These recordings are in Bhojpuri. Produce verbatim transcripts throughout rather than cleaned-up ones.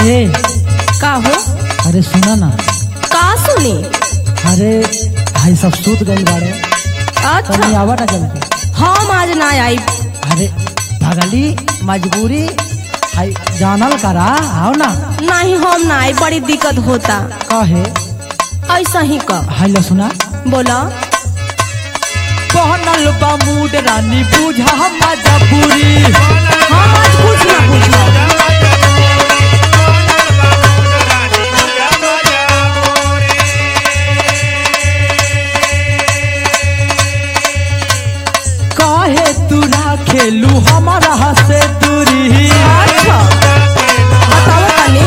ए का हो? अरे सुना ना। का सुनी? अरे भाई सब सूत गए बाड़े। अच्छा नहीं आवा ना जल्दी। हम आज ना आई। अरे भगली मजबूरी हाय जानल करा आओ ना। नहीं हम ना आई, बड़ी दिक्कत होता। कहे ऐसा ही कब हाय लो सुना। बोला पहनल बा मूड रानी बुझा मजबूरी। हम आज कुछ ना पूछा। काहे तू खेलू हमारा से दूरी। अच्छा बताओ तनी।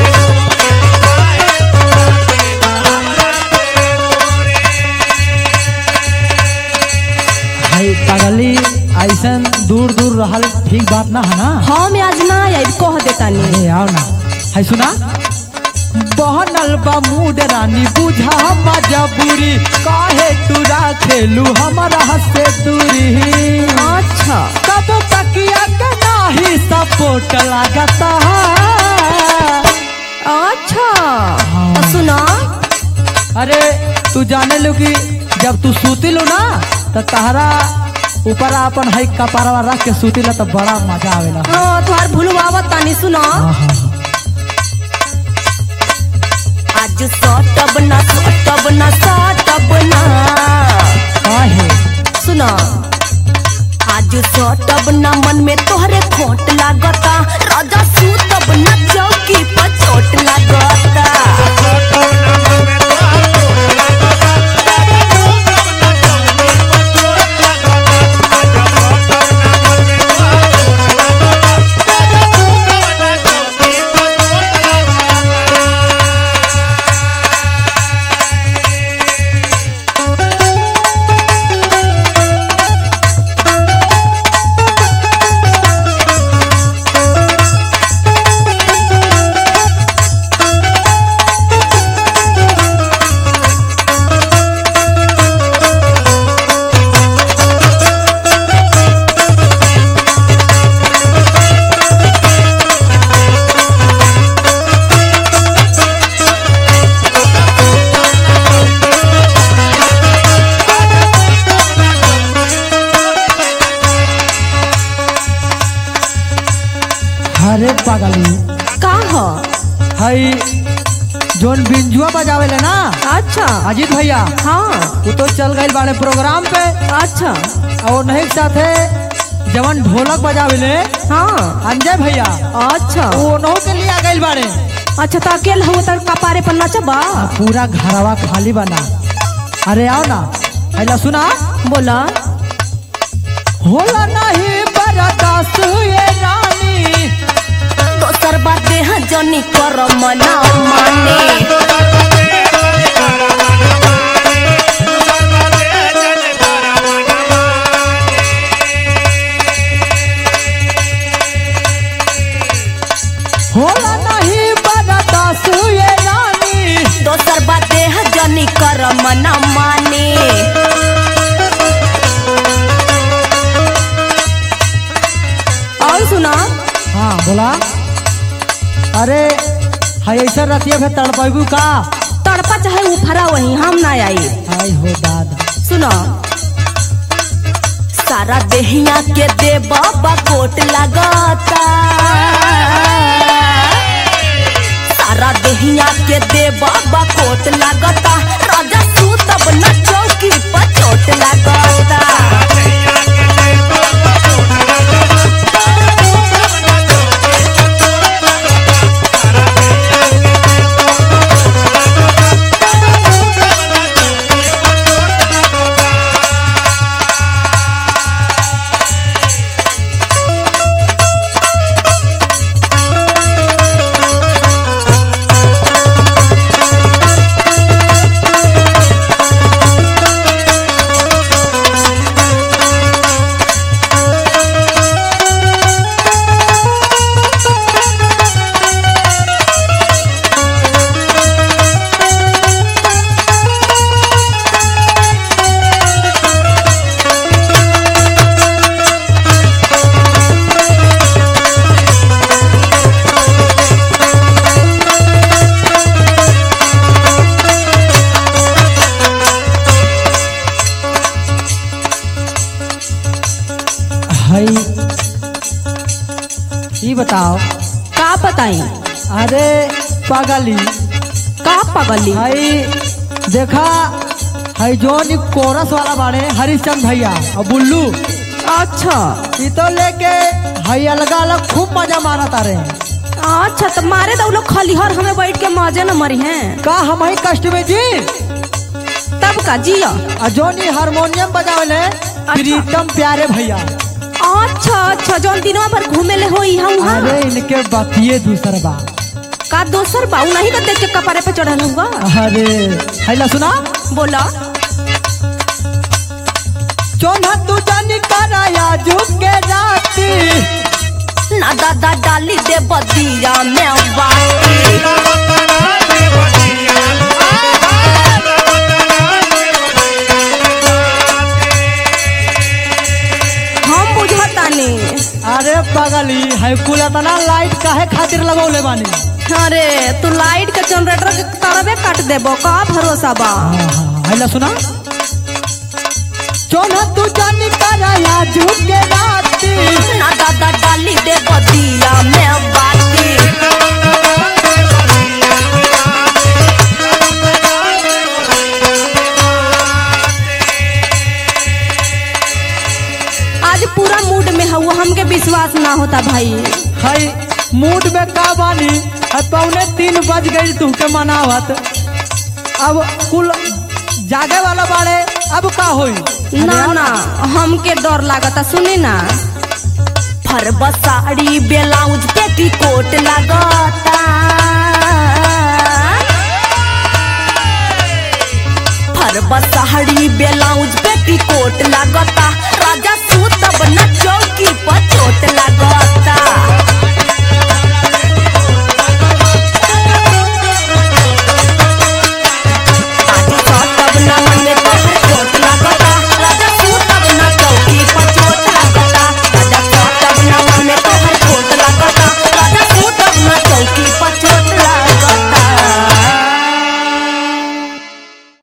हाय पगली ऐसन दूर दूर रहल ठीक बात ना है ना। हम आज ना आई, कह देता नहीं। अरे आओ ना। हाय सुना बहनल बा मूड रानी बुझा मजबूरी। काहे तू खेलू हमारा से दूरी। अच्छा कब तकिया के नाही सपोर्ट लागता है। अच्छा हाँ। तो सुना। अरे तू जाने लो कि जब तू सूती लो ना तो तहरा ऊपर अपन हाई कपारवा रख के सूती ला तो बड़ा मजा आवेला। हाँ तुम्हार भूलवावत तानी। सुना हाँ हाँ हाँ। आज सटब ना सटब ना सटब ना। काहे सुना आज सटब ना मन में तोहरे खोट लागता। राजा सूतब ना चौकी पर चोट लागता। अरे पागली का हो? हाई जोन बिंजुआ बजावे ले ना। अच्छा अजीत भैया हाँ वो तो चल गए बाड़े प्रोग्राम पे। अच्छा और नहीं साथे जवन ढोलक बजावे ले हाँ अंजय भैया अच्छा वो नौ के लिए आ गए बाड़े। अच्छा तो अकेले हो तर कपारे पर नचबा। पूरा घरवा खाली बना। अरे आओ ना। पहला सुना बोला होला नहीं बर्दाश्त ये रानी। दोसर बात देह जनी कर मना माने। होला नहीं बर्दाश्त ये रानी। दोसर बात देह जनी कर मना माने। और सुना हाँ बोला। अरे हाय ऐसा रतिया फिर तड़पू का। तड़पा चाहे उफरा वही हम ना आई। हाय हो दादा सुनो सारा देहिया के दे बाबा कोट लगाता। सारा देहिया के दे बाबा कोट लगाता। राजा सूतब ना चौकी पर चोट लगाता। बताओ। का बताई? अरे पागली, का पगली? हाई देखा, हाई जोन कोरस वाला बाड़े हरिश्चंद भैया और बुल्लू, अच्छा ये तो लेके हाई अलग अलग खूब मजा मारा तारे। अच्छा, तो मारे तो लोग खलिहर हमें बैठ के मजे न मरी हैं। का हम ही कष्ट में जी, तब का जिया। और जोनी हारमोनियम बजावले प्रीतम प्यारे भैया। अच्छा अच्छा, जौन दिनवा भर घूमे ले हो यहाँ। अरे इनके बतिये दूसर बा का दोसर बाऊ नहीं तो देख के कपारे पे चढ़ल हुआ। अरे हैला सुना, बोला। चोना तू जानी कराया झुके राती, ना दादा डाली दे बदिया में बाती। हम बुझतानी। अरे पागली है कुल इतना लाइट काहे खातिर लगौले बानी? अरे तू लाइट के जनरेटर के तरबे काट देबो, का भरोसा बा। हैला सुना, चोना तू जानी कराया झुके राती, ना दादा डाली दे बदिया में बाती। आज पूरा मूड में हुआ, हमके विश्वास ना होता भाई। हाय मूड में का बानी, पौने तीन बज गई तुमके मनावत, अब कुल जागे वाला बाड़े, अब का होई? ना ना, हमके डर लागता। सुनी ना, फरबा साड़ी ब्लाउज पेटीकोट लागता, फरबा साड़ी ब्लाउज पेटीकोट लागता। राजा सूत